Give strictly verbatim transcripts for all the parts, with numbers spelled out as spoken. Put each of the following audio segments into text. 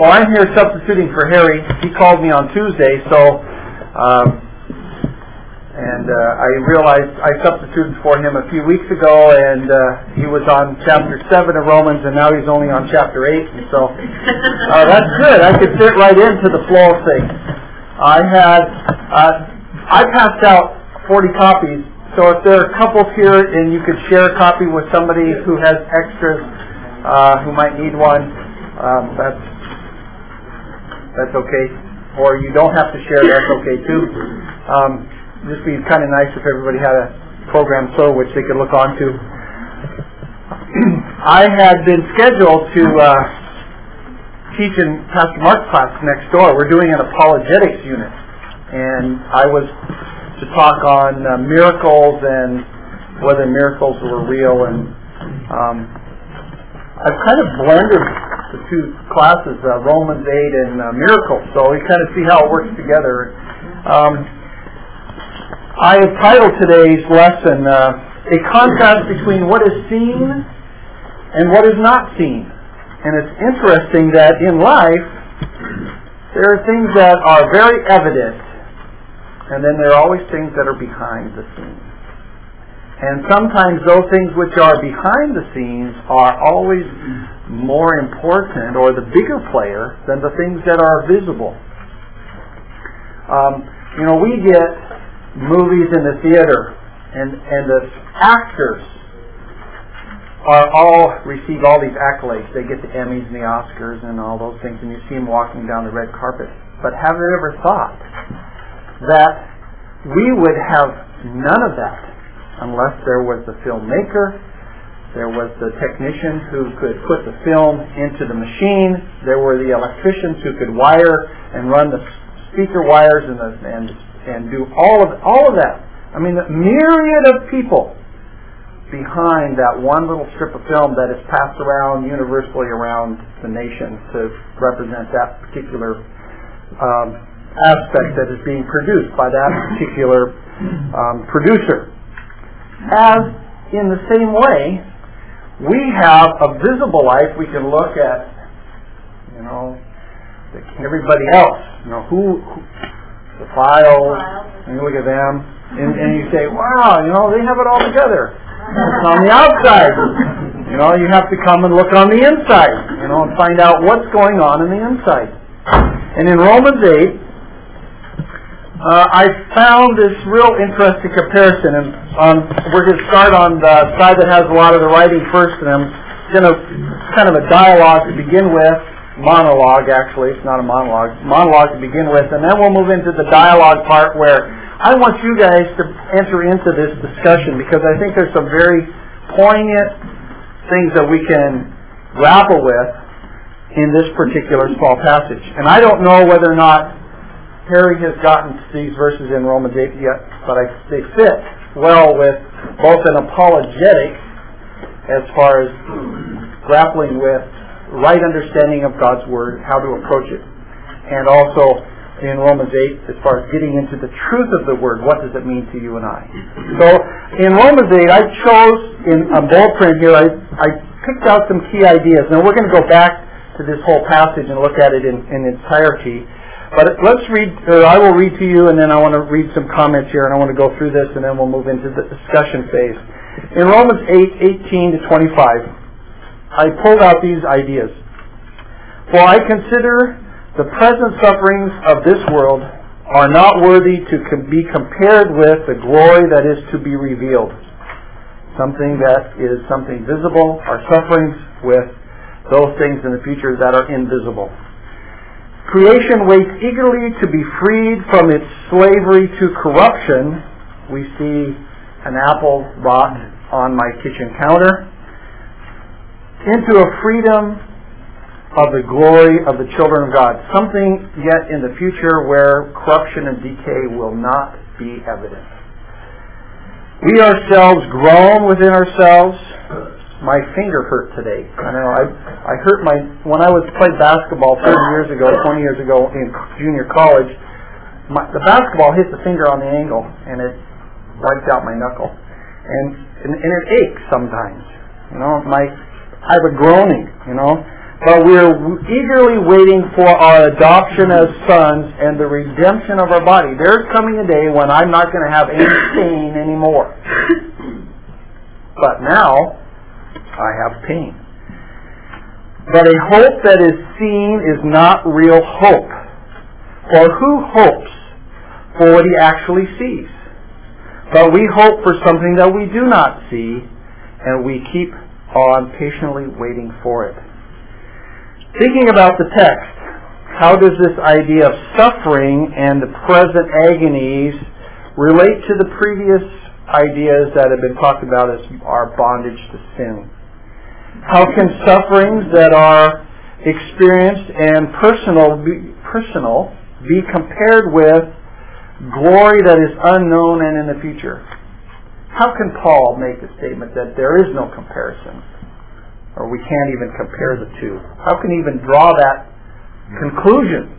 Well, I'm here substituting for Harry. He called me on Tuesday, so um, and uh, I realized I substituted for him a few weeks ago, and uh, he was on chapter seven of Romans, and now he's only on chapter eight. And so uh, that's good. I could fit right into the flow of things. I had uh, I passed out forty copies, so if there are couples here and you could share a copy with somebody who has extras, uh, who might need one, um, that's That's okay. Or you don't have to share, that's okay too. Um, just be kind of nice if everybody had a program so which they could look onto. I had been scheduled to uh, teach in Pastor Mark's class next door. We're doing an apologetics unit. And I was to talk on uh, miracles and whether miracles were real. And um, I've kind of blended the two classes, uh, Romans eight and uh, miracles, so we kind of see how it works together. Um, I have titled today's lesson, uh, A Contrast Between What is Seen and What is Not Seen. And it's interesting that in life, there are things that are very evident, and then there are always things that are behind the scenes. And sometimes those things which are behind the scenes are always more important or the bigger player than the things that are visible. Um, you know, we get movies in the theater and, and the actors are all receive all these accolades. They get the Emmys and the Oscars and all those things, and you see them walking down the red carpet. But have you ever thought that we would have none of that unless there was the filmmaker, there was the technician who could put the film into the machine, there were the electricians who could wire and run the speaker wires and the, and and do all of all of that. I mean, the myriad of people behind that one little strip of film that is passed around universally around the nation to represent that particular um, aspect that is being produced by that particular um, producer. As in the same way, we have a visible life. We can look at, you know, everybody else. You know, who, who the files, and you look at them, and, and you say, wow, you know, they have it all together. It's on the outside. You know, you have to come and look on the inside, you know, and find out what's going on in the inside. And in Romans eight, Uh, I found this real interesting comparison, and um, we're going to start on the side that has a lot of the writing first, and I'm going to kind of a dialogue to begin with, monologue actually, it's not a monologue, monologue to begin with, and then we'll move into the dialogue part where I want you guys to enter into this discussion because I think there's some very poignant things that we can grapple with in this particular small passage. And I don't know whether or not Harry has gotten to these verses in Romans eight yet, but I, they fit well with both an apologetic as far as grappling with right understanding of God's Word, how to approach it, and also in Romans eight as far as getting into the truth of the Word, what does it mean to you and I. So in Romans eight, I chose in a bold print here, I, I picked out some key ideas. Now we're going to go back to this whole passage and look at it in, in entirety. But let's read, or I will read to you, and then I want to read some comments here, and I want to go through this, and then we'll move into the discussion phase. In Romans eight, eighteen to twenty-five, I pulled out these ideas. For I consider the present sufferings of this world are not worthy to be compared with the glory that is to be revealed. Something that is something visible, our sufferings with those things in the future that are invisible. Creation waits eagerly to be freed from its slavery to corruption. We see an apple rot on my kitchen counter. Into a freedom of the glory of the children of God. Something yet in the future where corruption and decay will not be evident. We ourselves groan within ourselves. My finger hurt today. I know I I hurt my when I was played basketball thirty years ago, twenty years ago in junior college. My, the basketball hit the finger on the angle, and it wiped out my knuckle, and and, and it aches sometimes. You know, my I have a groaning. You know, but we are eagerly waiting for our adoption as sons and the redemption of our body. There's coming a day when I'm not going to have any pain anymore. But now, I have pain. But a hope that is seen is not real hope. For who hopes for what he actually sees? But we hope for something that we do not see, and we keep on patiently waiting for it. Thinking about the text, how does this idea of suffering and the present agonies relate to the previous ideas that have been talked about as our bondage to sin? How can sufferings that are experienced and personal be, personal be compared with glory that is unknown and in the future? How can Paul make the statement that there is no comparison, or we can't even compare the two? How can he even draw that conclusion?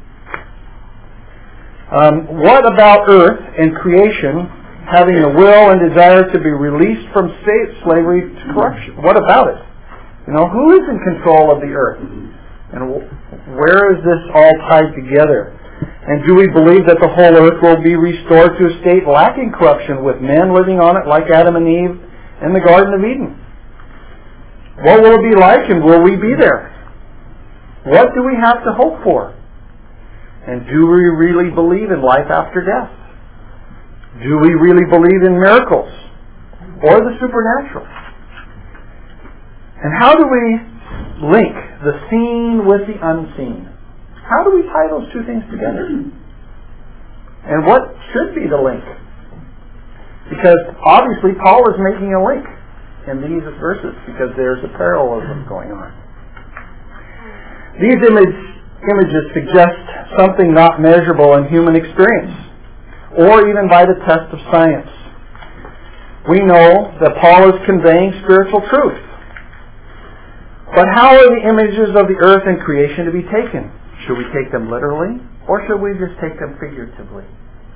Um, what about earth and creation having a will and desire to be released from slavery to corruption? What about it? You know, who is in control of the earth? And where is this all tied together? And do we believe that the whole earth will be restored to a state lacking corruption with men living on it like Adam and Eve in the Garden of Eden? What will it be like, and will we be there? What do we have to hope for? And do we really believe in life after death? Do we really believe in miracles or the supernatural? And how do we link the seen with the unseen? How do we tie those two things together? And what should be the link? Because obviously Paul is making a link in these verses because there's a parallelism going on. These image, images suggest something not measurable in human experience or even by the test of science. We know that Paul is conveying spiritual truth. But how are the images of the earth and creation to be taken? Should we take them literally, or should we just take them figuratively?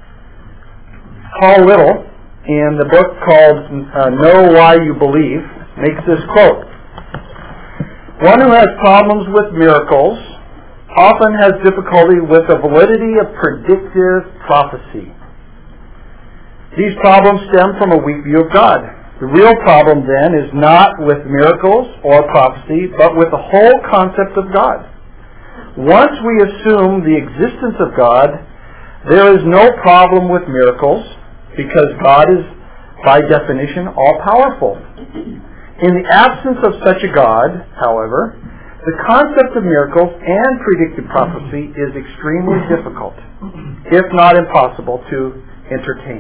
Paul Little, in the book called uh, Know Why You Believe, makes this quote: "One who has problems with miracles often has difficulty with the validity of predictive prophecy. These problems stem from a weak view of God. The real problem then is not with miracles or prophecy, but with the whole concept of God. Once we assume the existence of God, there is no problem with miracles because God is, by definition, all-powerful. In the absence of such a God, however, the concept of miracles and predictive prophecy is extremely difficult, if not impossible, to entertain.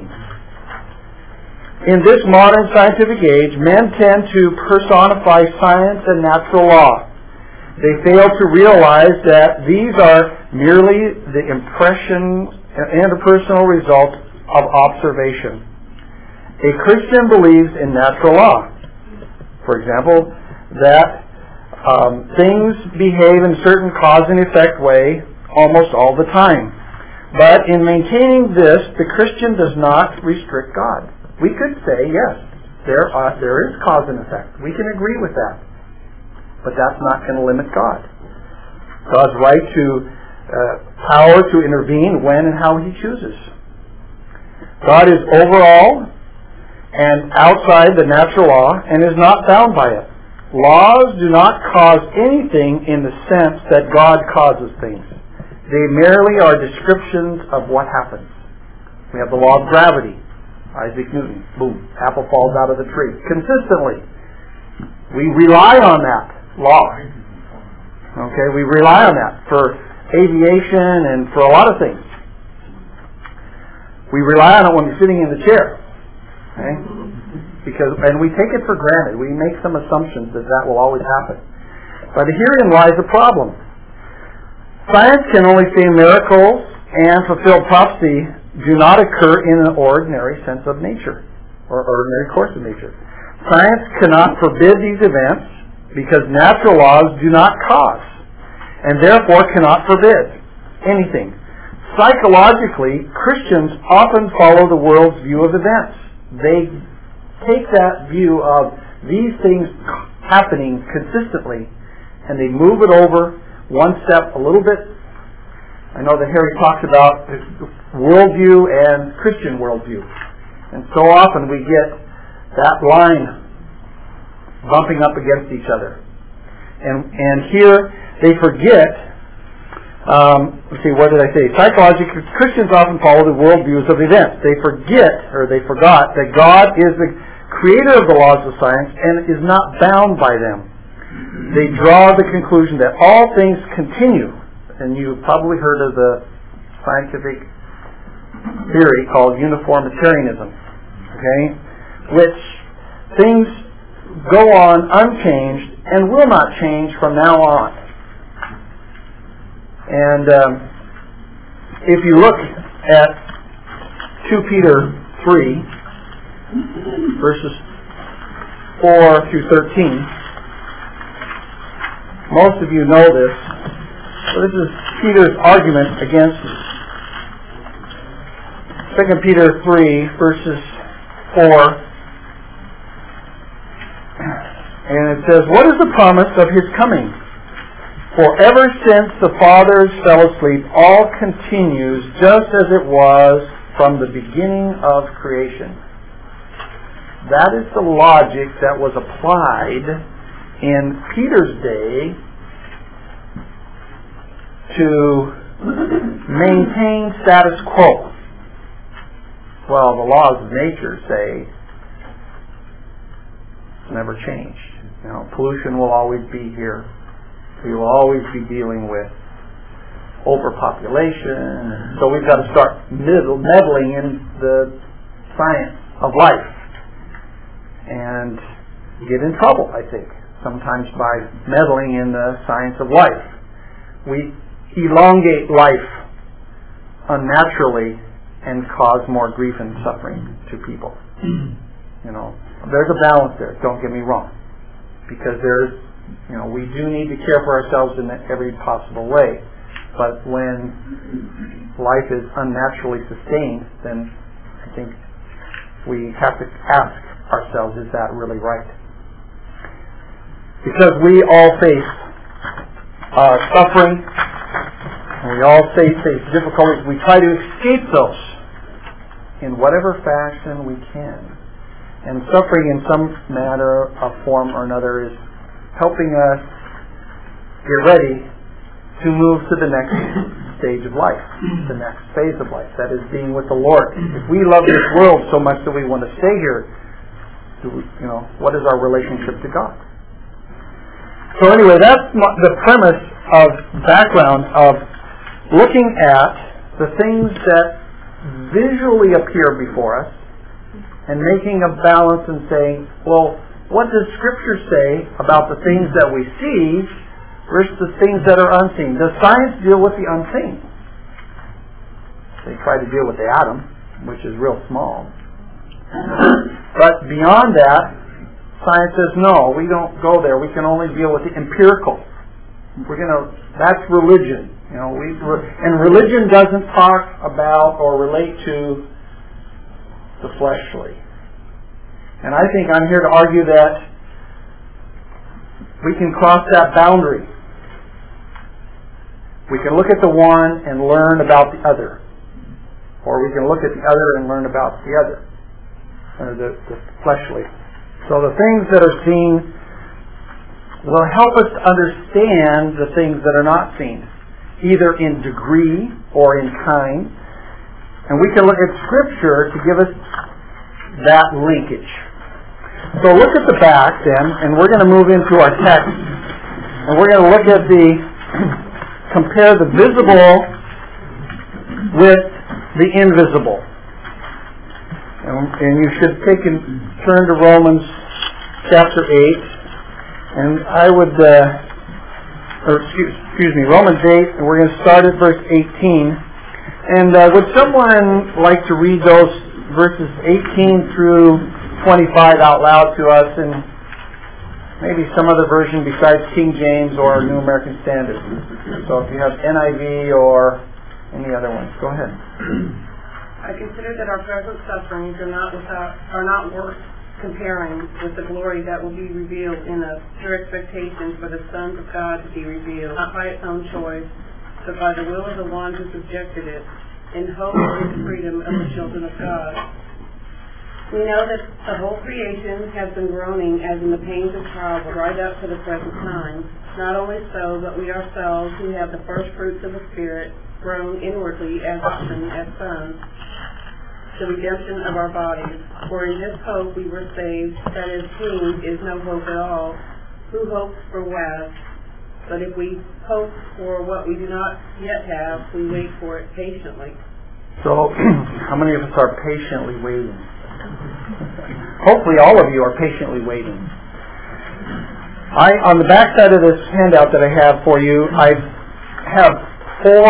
In this modern scientific age, men tend to personify science and natural law. They fail to realize that these are merely the impression and interpersonal result of observation. A Christian believes in natural law. For example, that um, things behave in a certain cause and effect way almost all the time. But in maintaining this, the Christian does not restrict God. We could say, yes, there are, there is cause and effect. We can agree with that. But that's not going to limit God. God's right to uh, power to intervene when and how He chooses. God is over all and outside the natural law and is not bound by it. Laws do not cause anything in the sense that God causes things. They merely are descriptions of what happens. We have the law of gravity. Isaac Newton, boom, apple falls out of the tree. Consistently. We rely on that law. Okay, we rely on that for aviation and for a lot of things. We rely on it when we're sitting in the chair. Okay? Because, and we take it for granted. We make some assumptions that that will always happen. But herein lies the problem. Science can only say miracles and fulfill prophecy do not occur in an ordinary sense of nature, or ordinary course of nature. Science cannot forbid these events because natural laws do not cause, and therefore cannot forbid anything. Psychologically, Christians often follow the world's view of events. They take that view of these things happening consistently, and they move it over one step a little bit. I know that Harry talks about worldview and Christian worldview. And so often we get that line bumping up against each other. And and here they forget, um, let's see, what did I say? Psychologically, Christians often follow the worldviews of events. They forget, or they forgot, that God is the creator of the laws of science and is not bound by them. They draw the conclusion that all things continue. And you've probably heard of the scientific theory called uniformitarianism, okay? Which things go on unchanged and will not change from now on. And um, if you look at Second Peter three, verses four through thirteen, most of you know this. So this is Peter's argument against Second Peter three, verses four. And it says, "What is the promise of His coming? For ever since the fathers fell asleep, all continues just as it was from the beginning of creation." That is the logic that was applied in Peter's day to maintain status quo. Well, the laws of nature say it's never changed. You know, pollution will always be here. We will always be dealing with overpopulation. So we've got to start meddling in the science of life and get in trouble, I think, sometimes by meddling in the science of life. We elongate life unnaturally and cause more grief and suffering to people. You know, there's a balance there, don't get me wrong. Because there's, you know, we do need to care for ourselves in every possible way. But when life is unnaturally sustained, then I think we have to ask ourselves, is that really right? Because we all face uh, suffering, and we all face, face difficulties. We try to escape those in whatever fashion we can. And suffering in some manner, a form or another, is helping us get ready to move to the next stage of life, the next phase of life, that is being with the Lord. If we love this world so much that we want to stay here, do we, you know, what is our relationship to God? So anyway, that's the premise of background of looking at the things that visually appear before us and making a balance and saying, well, what does Scripture say about the things that we see versus the things that are unseen? Does science deal with the unseen? They try to deal with the atom, which is real small. But beyond that, science says, no, we don't go there. We can only deal with the empirical. We're going to, that's religion. You know, we, and religion doesn't talk about or relate to the fleshly. And I think I'm here to argue that we can cross that boundary. We can look at the one and learn about the other. Or we can look at the other and learn about the other. Or the, the fleshly. So the things that are seen will help us to understand the things that are not seen, either in degree or in kind. And we can look at Scripture to give us that linkage. So look at the back then, and we're going to move into our text. And we're going to look at the, compare the visible with the invisible. And, and you should take and turn to Romans chapter eight. And I would, uh, or excuse, excuse me, Romans eight, and we're going to start at verse eighteen. And uh, would someone like to read those verses eighteen through twenty-five out loud to us, and maybe some other version besides King James or New American Standard? So if you have N I V or any other ones, go ahead. I consider that our present sufferings are not without, are not worth comparing with the glory that will be revealed in us, through expectation for the sons of God to be revealed, not by its own choice, but by the will of the one who subjected it, in hope of the freedom of the children of God. We know that the whole creation has been groaning as in the pains of childbirth right up to the present time. Not only so, but we ourselves who have the first fruits of the Spirit groan inwardly as often as sons, the redemption of our bodies. For in this hope we were saved, that is, whom is no hope at all, who hopes for wrath. But if we hope for what we do not yet have, we wait for it patiently. So, how many of us are patiently waiting? Hopefully all of you are patiently waiting. I, on the back side of this handout that I have for you, I have four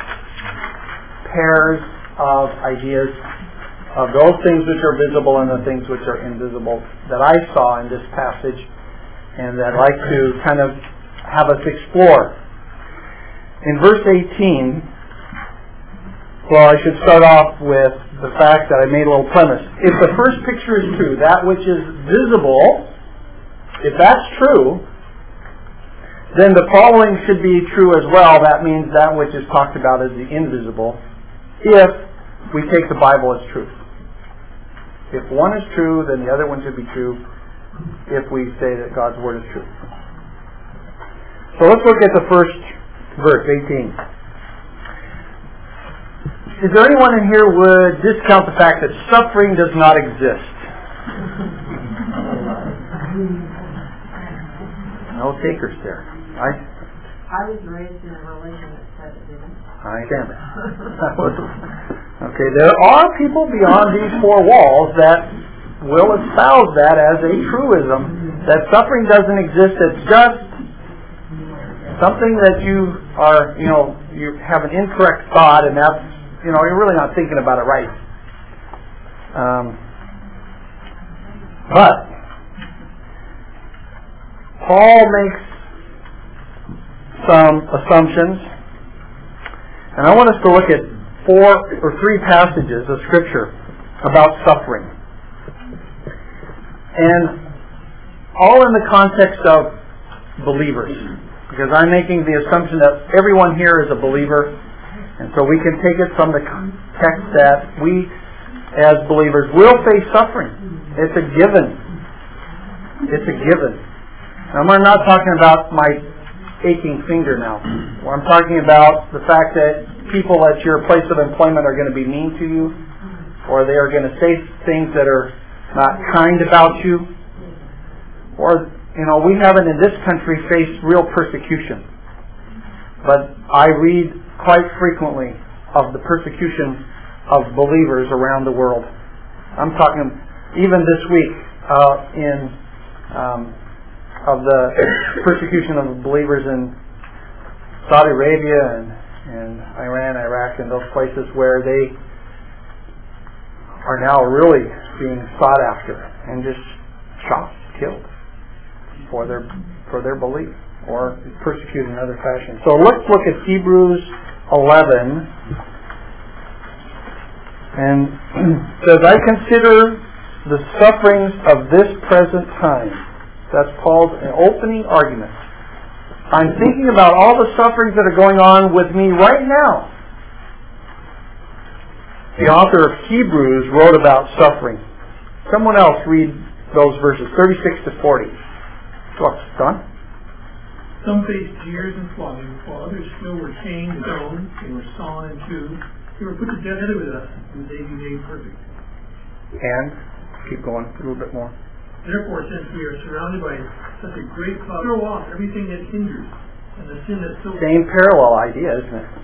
pairs of ideas of those things which are visible and the things which are invisible that I saw in this passage, and that I'd like to kind of have us explore. In verse eighteen, well, I should start off with the fact that I made a little premise. If the first picture is true, that which is visible, if that's true, then the following should be true as well. That means that which is talked about as the invisible, if we take the Bible as truth. If one is true, then the other one should be true if we say that God's Word is true. So let's look at the first verse, eighteen. Is there anyone in here who would discount the fact that suffering does not exist? No takers there. I I was raised in a religion that said it didn't. I damn it. Okay, there are people beyond these four walls that will espouse that as a truism, that suffering doesn't exist. It's just something that you are, you know, you have an incorrect thought, and that's, you know, you're really not thinking about it right. Um, but Paul makes some assumptions, and I want us to look at four or three passages of Scripture about suffering, and all in the context of believers, because I'm making the assumption that everyone here is a believer. And so we can take it from the text that we, as believers, will face suffering. It's a given. It's a given. Now, I'm not talking about my aching finger now. I'm talking about the fact that people at your place of employment are going to be mean to you, or they are going to say things that are not kind about you, or, you know, we haven't in this country faced real persecution. But I read quite frequently of the persecution of believers around the world. I'm talking even this week uh, in um, of the persecution of believers in Saudi Arabia and, and Iran, Iraq, and those places where they are now really being sought after and just shot, killed for their for their belief, or persecuted in other fashion. So let's look at Hebrews eleven, and it says, I consider the sufferings of this present time. That's Paul's opening argument. I'm thinking about all the sufferings that are going on with me right now. The author of Hebrews wrote about suffering. Someone else read those verses, thirty-six to forty. What's done? Some faced jeers and flogging, while others still were chained and bound, they were sawn in two. They were put to death with us, and they be made perfect. And, keep going a little bit more. Therefore, since we are surrounded by such a great cloud, throw off everything that hinders, and the sin that still... Same parallel idea, isn't it?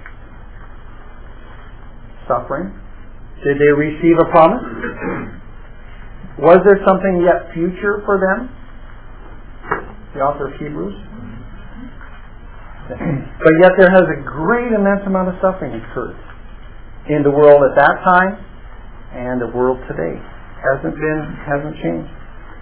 Suffering. Did they receive a promise? Was there something yet future for them? The author of Hebrews. But yet there has a great immense amount of suffering occurred in the world at that time and the world today. Hasn't been, hasn't changed.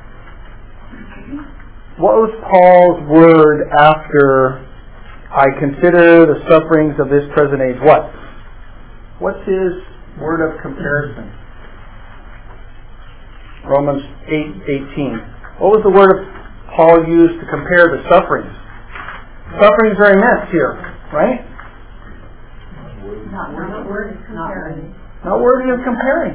What was Paul's word after I consider the sufferings of this present age? What? What's his word of comparison? Romans eight eighteen. What was the word of Paul used to compare the sufferings? Sufferings are immense here, right? Not worthy. Not worthy. Not worthy of comparing.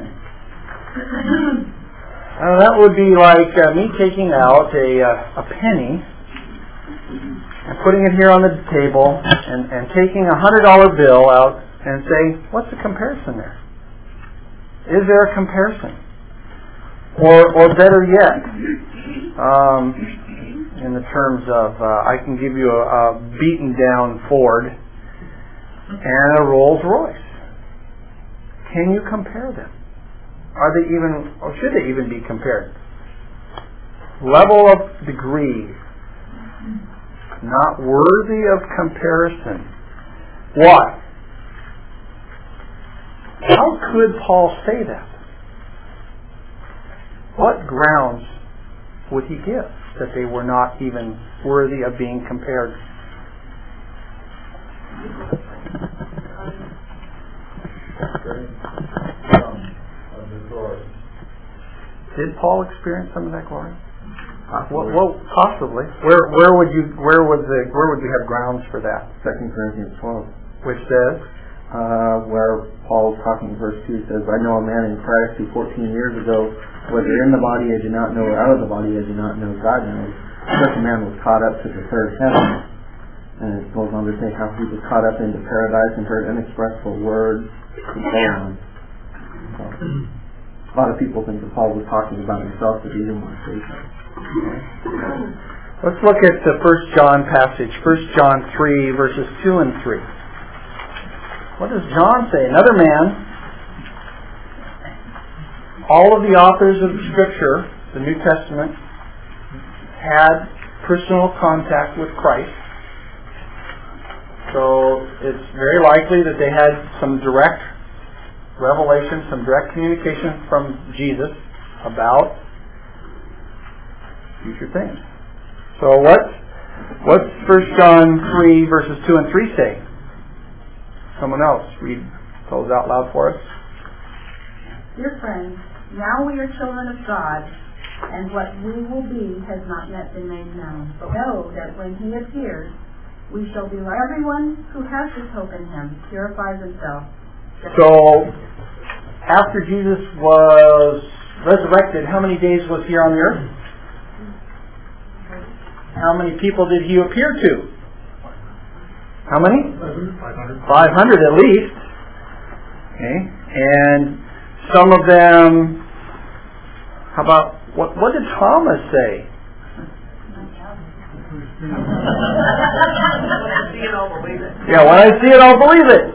Now that would be like uh, me taking out a uh, a penny and putting it here on the table and, and taking a hundred dollar bill out and saying, what's the comparison there? Is there a comparison? Or or better yet, um, in the terms of uh, I can give you a, a beaten down Ford and a Rolls Royce. Can you compare them? Are they even, or should they even be compared? Level of degree, not worthy of comparison. Why? How could Paul say that? What grounds would he give that they were not even worthy of being compared? Did Paul experience some of that glory? Well, well, possibly. Where where would you where would the where would you have grounds for that? Second Corinthians twelve, which says, uh, where Paul is talking in verse two, says, "I know a man in Christ who fourteen years ago, whether in the body I do not know, or out of the body I do not know, God knows, such a man was caught up to the third heaven." And it goes on to say how he was caught up into paradise and heard inexpressible words and so on. So, a lot of people think that Paul was talking about himself, but he didn't want to say so. Okay. Let's look at the First John passage, First John three, verses two and three. What does John say? Another man, all of the authors of Scripture, the New Testament, had personal contact with Christ. So it's very likely that they had some direct revelation, some direct communication from Jesus about future things. So what's what's First John three verses two and three say? Someone else read those out loud for us. Dear friends, now we are children of God, and what we will be has not yet been made known. But know that when He appears, we shall be like everyone who has this hope in Him, purifies himself. So, after Jesus was resurrected, how many days was He on the earth? How many people did He appear to? How many? five hundred at least. Okay. And some of them, how about, what, what did Thomas say? Yeah, when I see it, I'll believe it.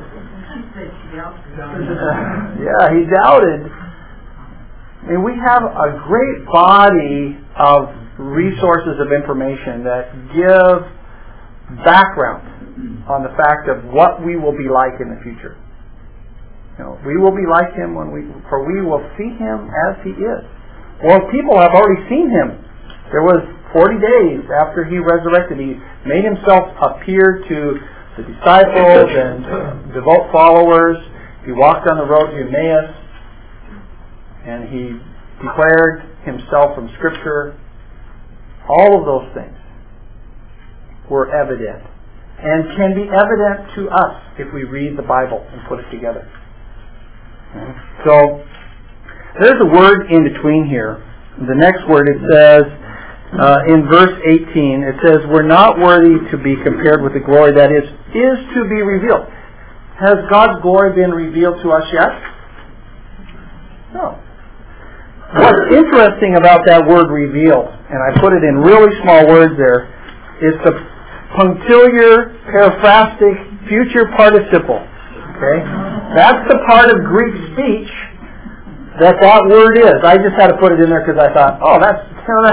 Yeah, he doubted. I mean, we have a great body of resources of information that give background on the fact of what we will be like in the future. You know, we will be like Him when we, for we will see Him as He is. Well, people have already seen Him. There was forty days after He resurrected. He made Himself appear to the disciples and devout followers. He walked on the road to Emmaus, and He declared Himself from Scripture. All of those things were evident, and can be evident to us if we read the Bible and put it together. So, there's a word in between here. The next word, it says, uh, in verse eighteen, it says, "We're not worthy to be compared with the glory that is, is to be revealed." Has God's glory been revealed to us yet? No. What's interesting about that word revealed, and I put it in really small words there, is the punctiliar, periphrastic, future participle. Okay? That's the part of Greek speech that that word is. I just had to put it in there because I thought, oh, that's...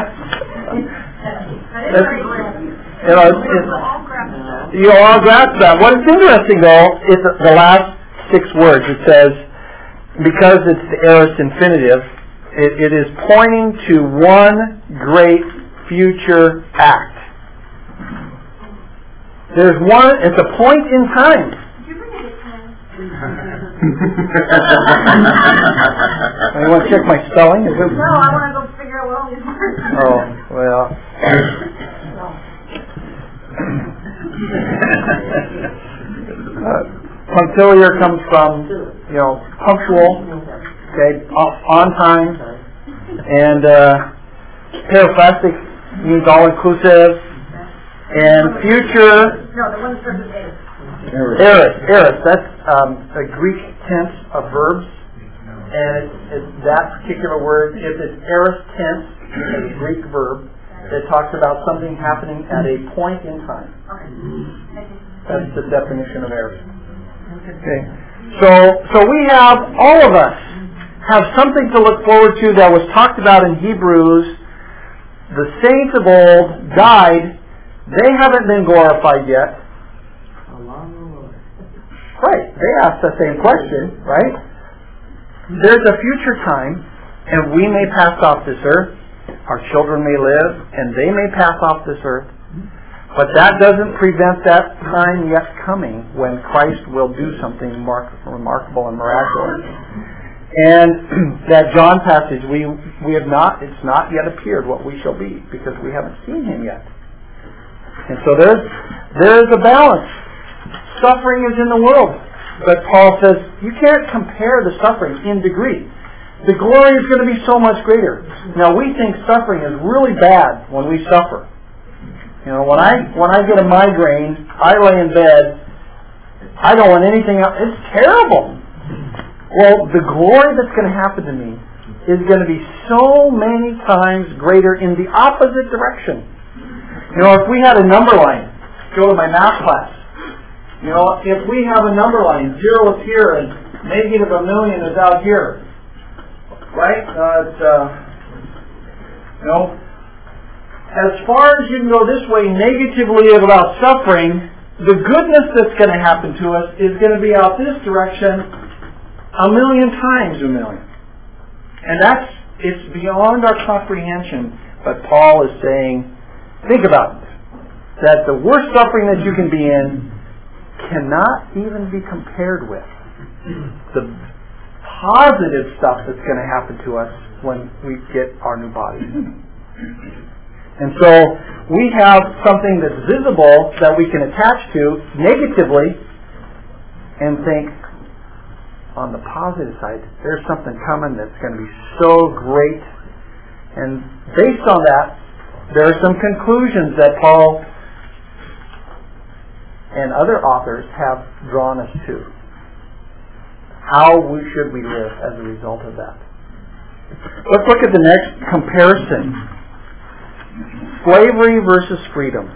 that's you know, it's, it's, you all grasp that. What's interesting, though, is the last six words. It says, because it's the aorist infinitive, it, it is pointing to one great future act. There's one, it's a point in time. Anyone check my spelling? Is it? No, I want to go figure out what all these words are. Oh, well. uh, punctiliar comes from, you know, punctual, okay, on time, and uh, paraphrastic means all-inclusive, and future. No, the one that starts with A. Aorist, aorist, that's um, a Greek tense of verbs, and it's, it's that particular word, if it's aorist tense, it's a Greek verb, it talks about something happening at a point in time. That's the definition of aorist. Okay. So, so we have, all of us, have something to look forward to that was talked about in Hebrews. The saints of old died, they haven't been glorified yet. Right, they asked the same question, right? There's a future time, and we may pass off this earth, our children may live, and they may pass off this earth, but that doesn't prevent that time yet coming when Christ will do something mar- remarkable and miraculous. And that John passage, we we have not, it's not yet appeared what we shall be, because we haven't seen Him yet. And so there's there's a balance. Suffering is in the world. But Paul says, you can't compare the suffering in degree. The glory is going to be so much greater. Now we think suffering is really bad when we suffer. You know, when I when I get a migraine, I lay in bed, I don't want anything else. It's terrible. Well, the glory that's going to happen to me is going to be so many times greater in the opposite direction. You know, if we had a number line, go to my math class. You know, if we have a number line, zero is here and negative a million is out here, right? Uh, it's, uh, you know, as far as you can go this way negatively about suffering, the goodness that's going to happen to us is going to be out this direction a million times a million. And that's, it's beyond our comprehension. But Paul is saying, think about it, that the worst suffering that you can be in cannot even be compared with the positive stuff that's going to happen to us when we get our new body. And so we have something that's visible that we can attach to negatively and think, on the positive side, there's something coming that's going to be so great. And based on that, there are some conclusions that Paul and other authors have drawn us to. How we, should we live as a result of that? Let's look at the next comparison. Slavery versus freedom.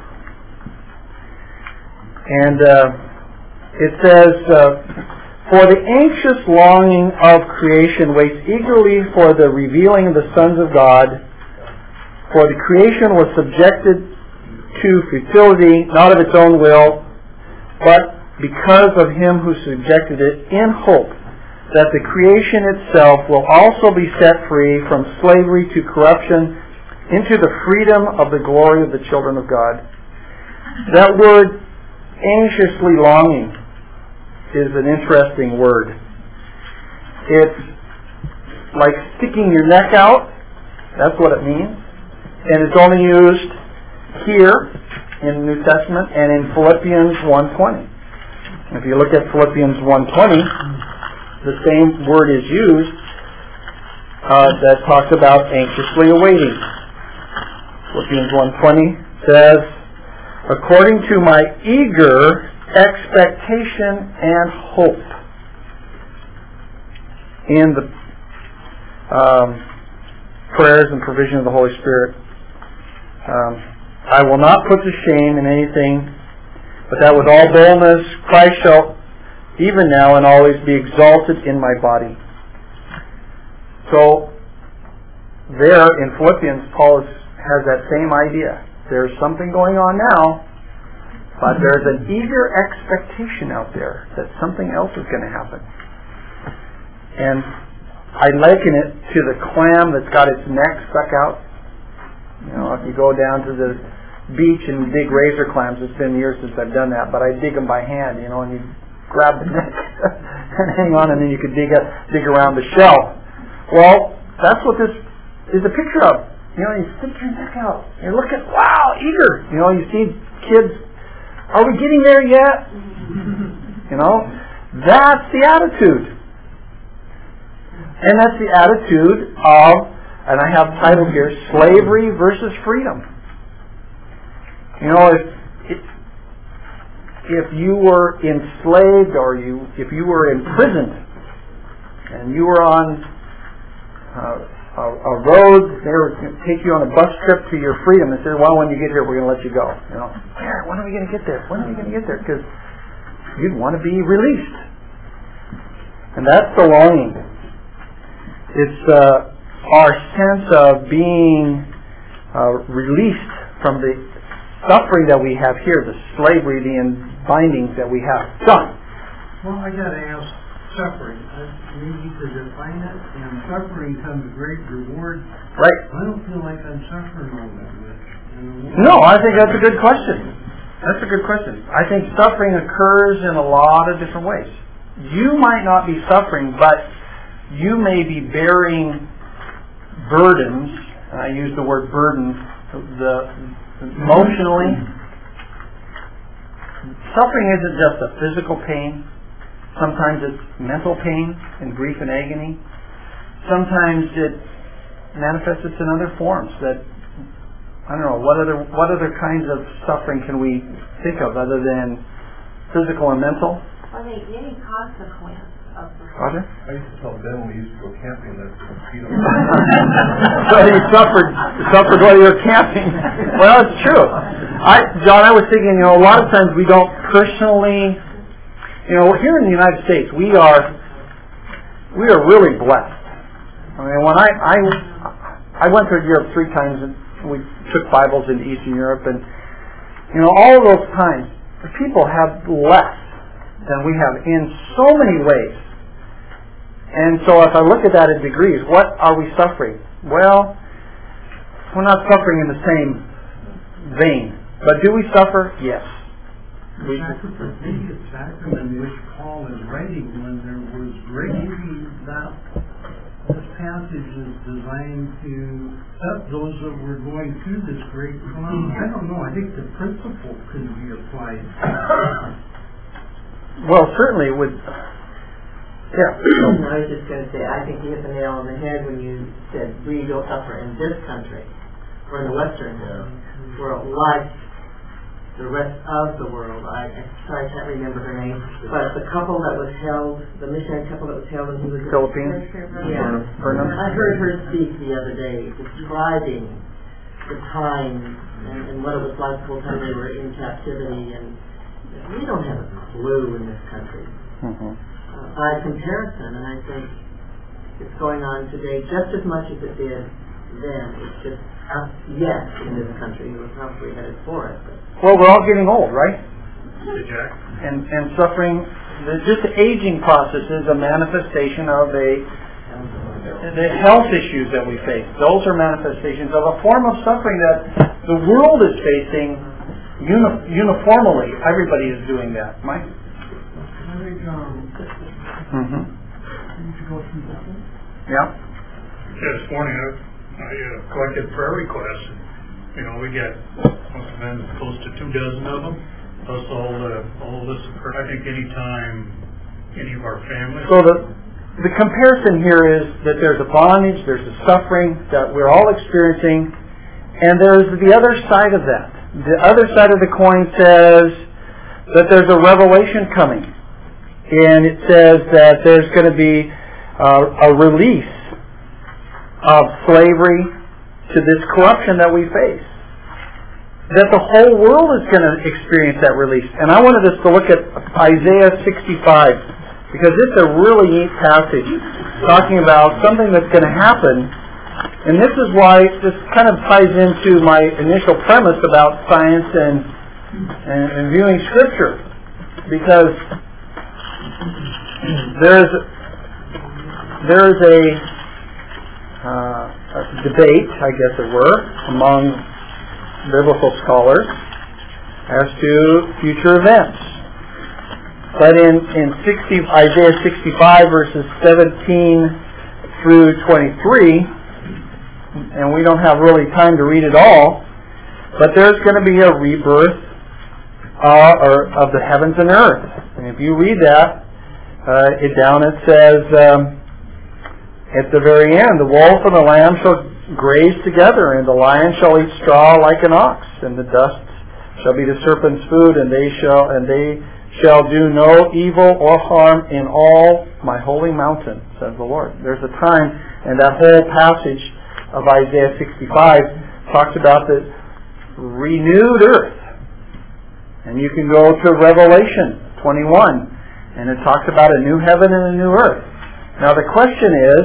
And uh, it says, uh, for the anxious longing of creation waits eagerly for the revealing of the sons of God. For the creation was subjected to futility, not of its own will, but because of Him who subjected it, in hope that the creation itself will also be set free from slavery to corruption into the freedom of the glory of the children of God. That word, anxiously longing, is an interesting word. It's like sticking your neck out. That's what it means. And it's only used here in the New Testament and in Philippians one twenty. If you look at Philippians one twenty, the same word is used uh, that talks about anxiously awaiting. Philippians one twenty says, according to my eager expectation and hope in the um, prayers and provision of the Holy Spirit. Um, I will not put to shame in anything, but that with all boldness Christ shall even now and always be exalted in my body. So there in Philippians, Paul is, has that same idea. There's something going on now, but there's an eager expectation out there that something else is going to happen. And I liken it to the clam that's got its neck stuck out. You know, if you go down to the beach and dig razor clams, it's been years since I've done that, but I dig them by hand, you know, and you grab the neck and hang on, and then you could dig up, dig around the shell. Well, that's what this is a picture of. You know, you stick your neck out. You're looking, wow, eager. You know, you see kids, are we getting there yet? You know, that's the attitude. And that's the attitude of, and I have titled here, slavery versus freedom. You know, if, if if you were enslaved or you if you were imprisoned and you were on uh, a, a road, they were going to take you on a bus trip to your freedom and say, well, when you get here, we're going to let you go. You know, where? When are we going to get there? When are we going to get there? Because you'd want to be released. And that's the longing. It's uh, our sense of being uh, released from the suffering that we have here, the slavery, the bindings that we have. John? Well, I got to ask, suffering. I need to define it, and suffering comes great reward. Right. I don't feel like I'm suffering all that much. No, I think that's a good question. That's a good question. I think suffering occurs in a lot of different ways. You might not be suffering, but you may be bearing burdens, and I use the word burden, the emotionally. Suffering isn't just a physical pain. Sometimes it's mental pain and grief and agony. Sometimes it manifests in other forms that, I don't know, what other what other kinds of suffering can we think of other than physical and mental? I mean, any consequence of the... Roger? I used to tell Ben we used to go camping that you know. So you suffered suffered while you were camping. Well, it's true. I, John, I was thinking, you know, a lot of times we don't personally, you know, here in the United States, we are we are really blessed. I mean, when I I, I went to Europe three times, and we took Bibles into Eastern Europe, and you know, all of those times, the people have less than we have in so many ways. And so if I look at that in degrees, what are we suffering? Well, we're not suffering in the same vein. But do we suffer? Yes. The sacrament, maybe the sacrament which Paul is writing when there was great, maybe that this passage is designed to help those that were going through this great trauma. I don't know. I think the principle could be applied. Well, certainly it would. Yeah. I was just going to say, I think you hit the nail on the head when you said we don't suffer in this country, or in the Western world, like the rest of the world. I, I sorry, I can't remember her name, but the couple that was held, the missionary couple that was held when he was in Philippines. Yeah. Burnham. I heard her speak the other day, describing the time and, and what it was like the whole time they were in captivity, and we don't have a clue in this country. Mm-hmm. Uh, by comparison, and I think it's going on today just as much as it did then. It's just us, yes, in this country. We're probably headed for it. But. Well, we're all getting old, right? Hey, Jack. And and suffering. The, just the aging process is a manifestation of a the health issues that we face. Those are manifestations of a form of suffering that the world is facing uni- uniformly. Everybody is doing that. Mike? I think um, Mm-hmm. we need to go through this one. Yeah. Yeah, this morning I, I uh, collected prayer requests. And, you know, we got must have been close to two dozen of them. Plus all the all this. I think any time any of our families. So the the comparison here is that there's a bondage, there's a suffering that we're all experiencing, and there's the other side of that. The other side of the coin says that there's a revelation coming. And it says that there's going to be uh, a release of slavery to this corruption that we face. That the whole world is going to experience that release. And I wanted us to look at Isaiah sixty-five, because it's a really neat passage talking about something that's going to happen. And this is why this kind of ties into my initial premise about science and, and, and viewing Scripture. Because There's there's a, uh, a debate, I guess it were, among biblical scholars as to future events. But in, in sixty, Isaiah sixty-five, verses seventeen through twenty-three, and we don't have really time to read it all, but there's going to be a rebirth uh, or of the heavens and earth. And if you read that, uh, it down it says um, at the very end, the wolf and the lamb shall graze together, and the lion shall eat straw like an ox, and the dust shall be the serpent's food, and they shall and they shall do no evil or harm in all my holy mountain, says the Lord. There's a time, and that whole passage of Isaiah sixty-five talks about the renewed earth. And you can go to Revelation twenty-one, and it talks about a new heaven and a new earth. Now the question is,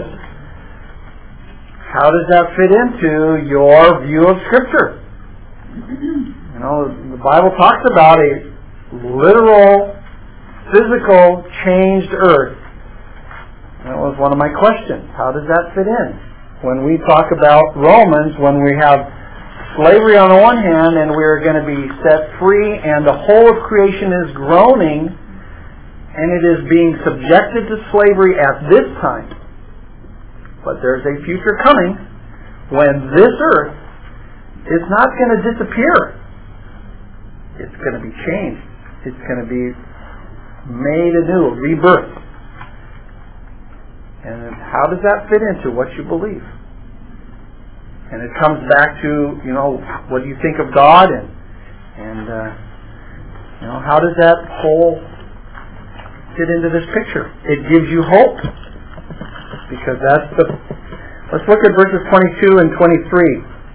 how does that fit into your view of Scripture? You know, the Bible talks about a literal, physical, changed earth. That was one of my questions. How does that fit in? When we talk about Romans, when we have slavery on the one hand, and we're going to be set free, and the whole of creation is groaning, and it is being subjected to slavery at this time. But there's a future coming when this earth is not going to disappear. It's going to be changed. It's going to be made anew, rebirth. And how does that fit into what you believe? And it comes back to, you know, what do you think of God, and and uh, you know, how does that whole fit into this picture? It gives you hope, because that's the. Let's look at verses twenty-two and twenty-three.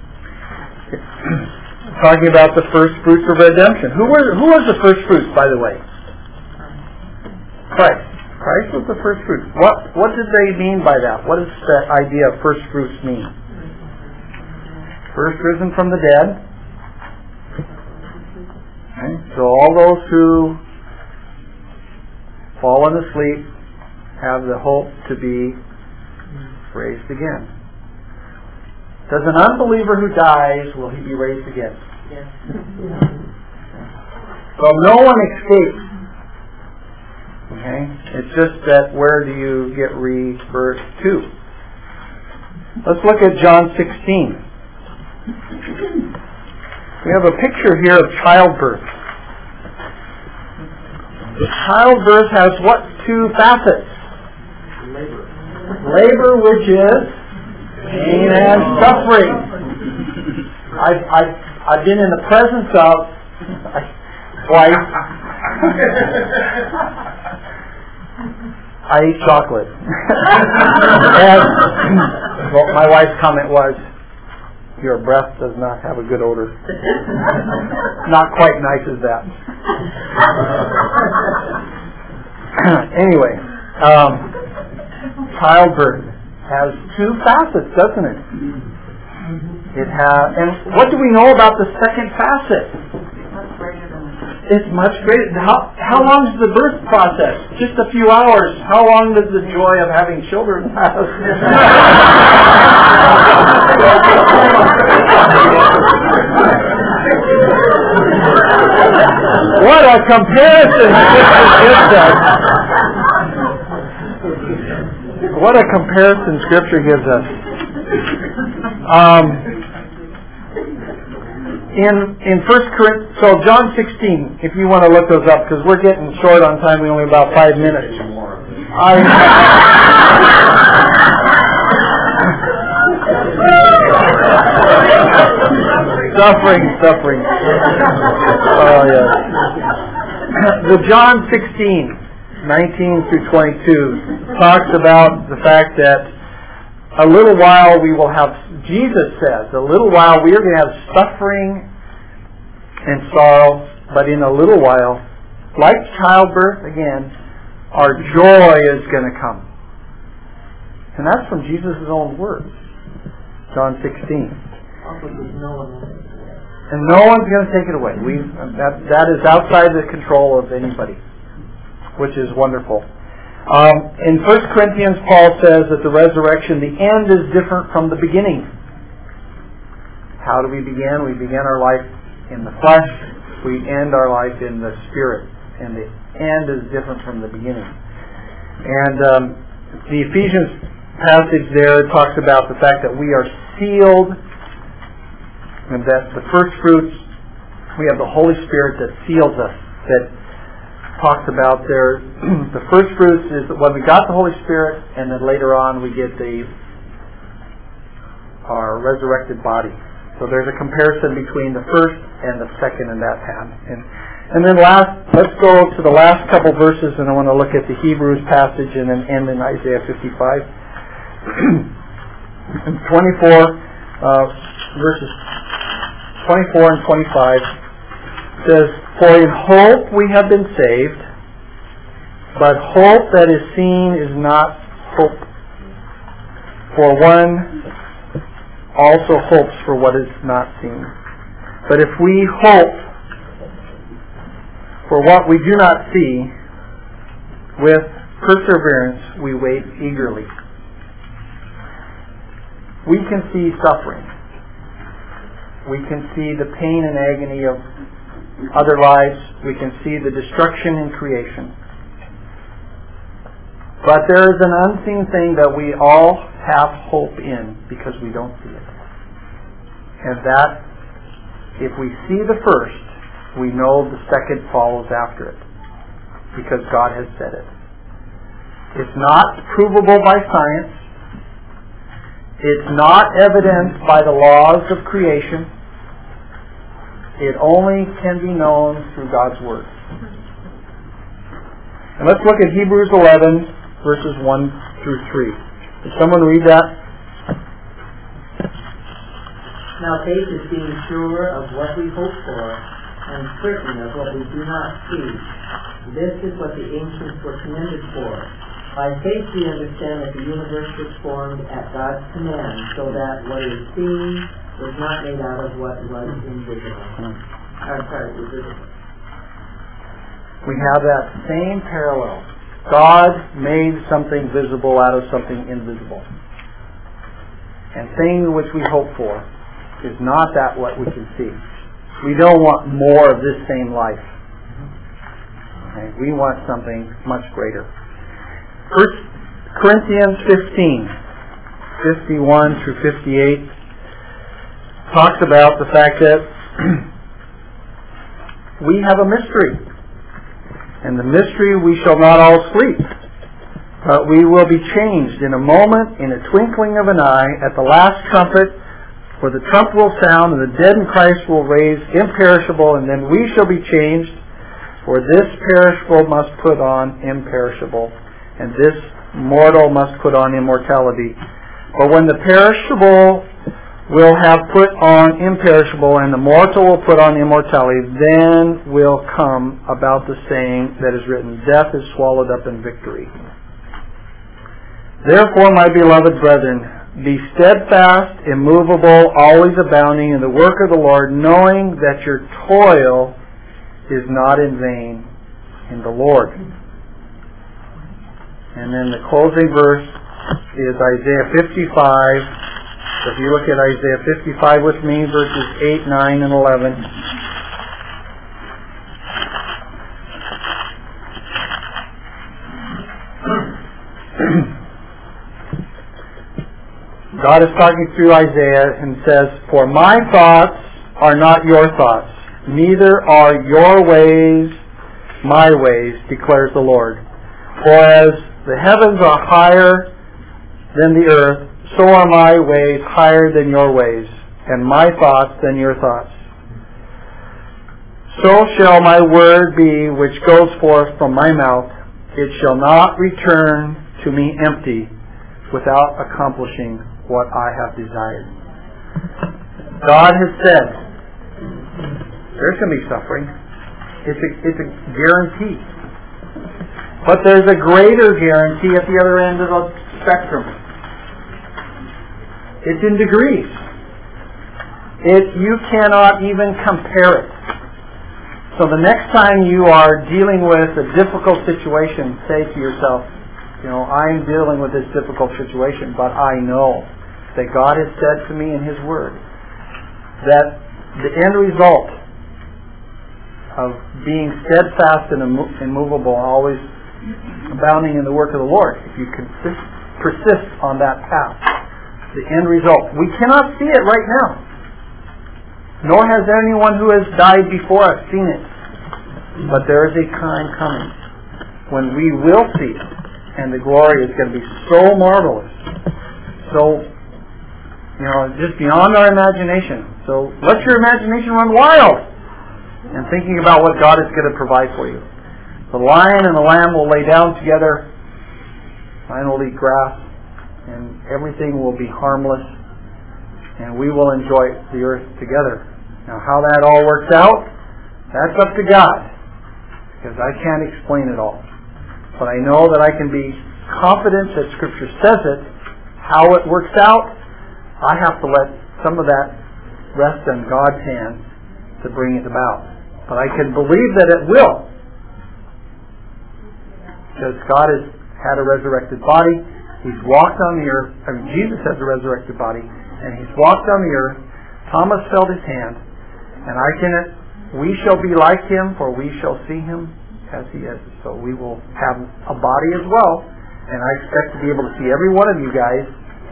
Talking about the first fruits of redemption. Who were who was the first fruits, by the way? Christ. Christ was the first fruits. What what did they mean by that? What does that idea of first fruits mean? First risen from the dead. Okay. So all those who fallen asleep have the hope to be raised again. Does an unbeliever who dies, will he be raised again? Yes. So no one escapes. Okay? It's just that where do you get rebirth to? Let's look at John sixteen. We have a picture here of childbirth. Childbirth has what two facets? Labor. Labor, which is pain and suffering. I've, I've, I've been in the presence of twice. I eat chocolate. And well, my wife's comment was, your breath does not have a good odor. Not quite nice as that. Anyway, um, childbirth has two facets, doesn't it? It has, and what do we know about the second facet? It's much greater. How how long is the birth process? Just a few hours. How long does the joy of having children last? What a comparison Scripture gives us. What a comparison Scripture gives us. Um, in in First Corinthians, so John sixteen, if you want to look those up, because we're getting short on time. We only about five minutes. I, suffering, suffering. Oh yeah. The John sixteen, nineteen through twenty-two talks about the fact that a little while we will have, Jesus says, a little while we are going to have suffering and sorrow, but in a little while, like childbirth again, our joy is going to come. And that's from Jesus' own words. John sixteen. And no one's going to take it away. We that that is outside the control of anybody, which is wonderful. Um, in First Corinthians, Paul says that the resurrection, the end is different from the beginning. How do we begin? We begin our life in the flesh. We end our life in the spirit, in the end is different from the beginning. And um, the Ephesians passage there talks about the fact that we are sealed, and that the first fruits, we have the Holy Spirit that seals us, that talks about there, the first fruits is when we got the Holy Spirit, and then later on we get the our resurrected body. So there's a comparison between the first and the second in that path. And, and then last, let's go to the last couple verses, and I want to look at the Hebrews passage and then end in Isaiah fifty-five. And twenty-four, uh, verses twenty-four and twenty-five says, "For in hope we have been saved, but hope that is seen is not hope. For one also hopes for what is not seen. But if we hope for what we do not see, with perseverance we wait eagerly." We can see suffering. We can see the pain and agony of other lives. We can see the destruction in creation. But there is an unseen thing that we all have hope in because we don't see it. And that, if we see the first, we know the second follows after it. Because God has said it. It's not provable by science. It's not evidenced by the laws of creation. It only can be known through God's Word. And let's look at Hebrews eleven, verses one through three. Did someone read that? Now faith is being sure of what we hope for, and certain of what we do not see. This is what the ancients were commended for. By faith we understand that the universe was formed at God's command, so that what is seen was not made out of what was invisible. I'm sorry, invisible. We have that same parallel. God made something visible out of something invisible. And thing which we hope for is not that what we can see. We don't want more of this same life. Okay? We want something much greater. First Corinthians fifteen, fifty-one through fifty-eight talks about the fact that we have a mystery. And the mystery, we shall not all sleep, but we will be changed in a moment, in a twinkling of an eye, at the last trumpet. For the trumpet will sound, and the dead in Christ will raise imperishable, and then we shall be changed. For this perishable must put on imperishable, and this mortal must put on immortality. But when the perishable will have put on imperishable, and the mortal will put on immortality, then will come about the saying that is written, death is swallowed up in victory. Therefore, my beloved brethren, be steadfast, immovable, always abounding in the work of the Lord, knowing that your toil is not in vain in the Lord. And then the closing verse is Isaiah fifty-five. So if you look at Isaiah fifty-five with me, verses eight, nine, and eleven. God is talking through Isaiah and says, "For my thoughts are not your thoughts, neither are your ways my ways, declares the Lord. For as the heavens are higher than the earth, so are my ways higher than your ways, and my thoughts than your thoughts. So shall my word be which goes forth from my mouth. It shall not return to me empty, without accomplishing what I have desired." God has said, there's going to be suffering. It's a, it's a guarantee. But there's a greater guarantee at the other end of the spectrum. It's in degrees. It, you cannot even compare it. So the next time you are dealing with a difficult situation, say to yourself, you know, I'm dealing with this difficult situation, but I know that God has said to me in His Word that the end result of being steadfast and immo- immovable, always abounding in the work of the Lord. If you consist, persist on that path, the end result. We cannot see it right now, nor has anyone who has died before us seen it. But there is a time coming when we will see it, and the glory is going to be so marvelous, so, you know, just beyond our imagination. So let your imagination run wild and thinking about what God is going to provide for you. The lion and the lamb will lay down together, lion will eat grass, and everything will be harmless, and we will enjoy the earth together. Now, how that all works out, that's up to God, because I can't explain it all. But I know that I can be confident that Scripture says it. How it works out, I have to let some of that rest in God's hands to bring it about. But I can believe that it will, because God has had a resurrected body. He's walked on the earth. I mean, Jesus has a resurrected body, and He's walked on the earth. Thomas felt His hand, and I can. We shall be like Him, for we shall see Him as He is. So we will have a body as well, and I expect to be able to see every one of you guys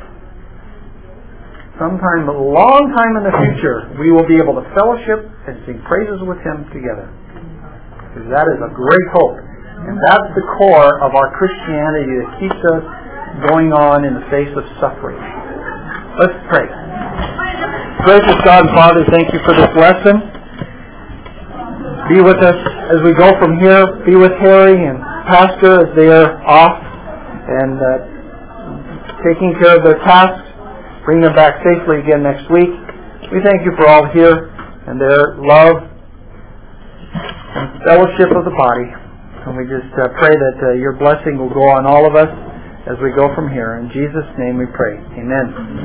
sometime, a long time in the future. We will be able to fellowship and sing praises with Him together, because that is a great hope, and that's the core of our Christianity that keeps us going on in the face of suffering. Let's pray. Gracious God and Father, thank You for this lesson. Be with us as we go from here. Be with Harry and Pastor as they are off and uh, taking care of their tasks. Bring them back safely again next week. We thank You for all here and their love and fellowship of the body. And we just uh, pray that uh, Your blessing will go on all of us as we go from here. In Jesus' name we pray. Amen.